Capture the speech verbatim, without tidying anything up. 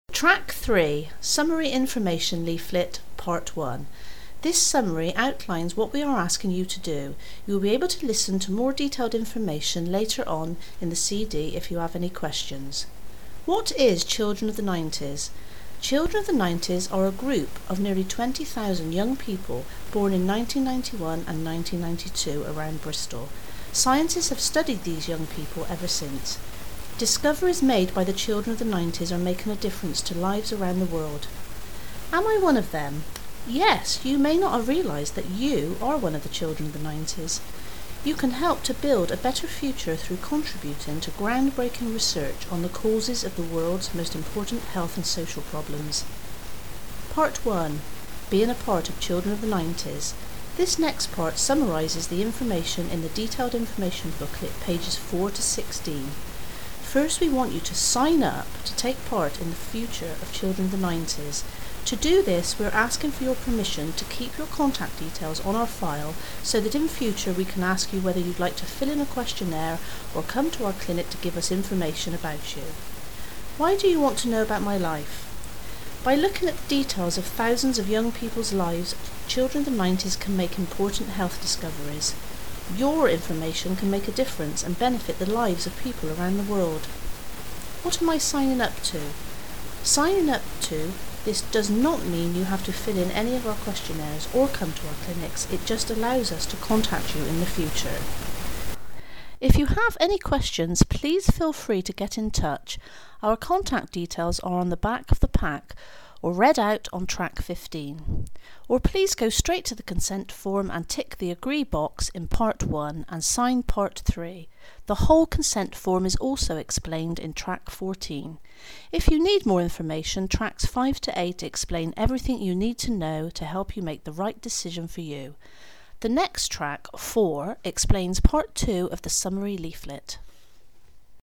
Track three, Summary Information Leaflet, Part one. This summary outlines what we are asking you to do. You will be able to listen to more detailed information later on in the C D if you have any questions. What is Children of the nineties? Children of the nineties are a group of nearly twenty thousand young people born in nineteen ninety-one and nineteen ninety-two around Bristol. Scientists have studied these young people ever since. Discoveries made by the children of the nineties are making a difference to lives around the world. Am I one of them? Yes, you may not have realised that you are one of the children of the nineties. You can help to build a better future through contributing to groundbreaking research on the causes of the world's most important health and social problems. Part one. Being a part of Children of the nineties. This next part summarises the information in the detailed information booklet, pages four to sixteen. First, we want you to sign up to take part in the future of Children of the nineties. To do this, we're asking for your permission to keep your contact details on our file so that in future we can ask you whether you'd like to fill in a questionnaire or come to our clinic to give us information about you. Why do you want to know about my life? By looking at the details of thousands of young people's lives, Children of the nineties can make important health discoveries. Your information can make a difference and benefit the lives of people around the world. What am I signing up to? Signing up to this does not mean you have to fill in any of our questionnaires or come to our clinics. It just allows us to contact you in the future. If you have any questions, please feel free to get in touch. Our contact details are on the back of the pack or read out on track fifteen. Or please go straight to the consent form and tick the agree box in part one and sign part three. The whole consent form is also explained in track fourteen. If you need more information, tracks five to eight explain everything you need to know to help you make the right decision for you. The next track, four, explains part two of the summary leaflet.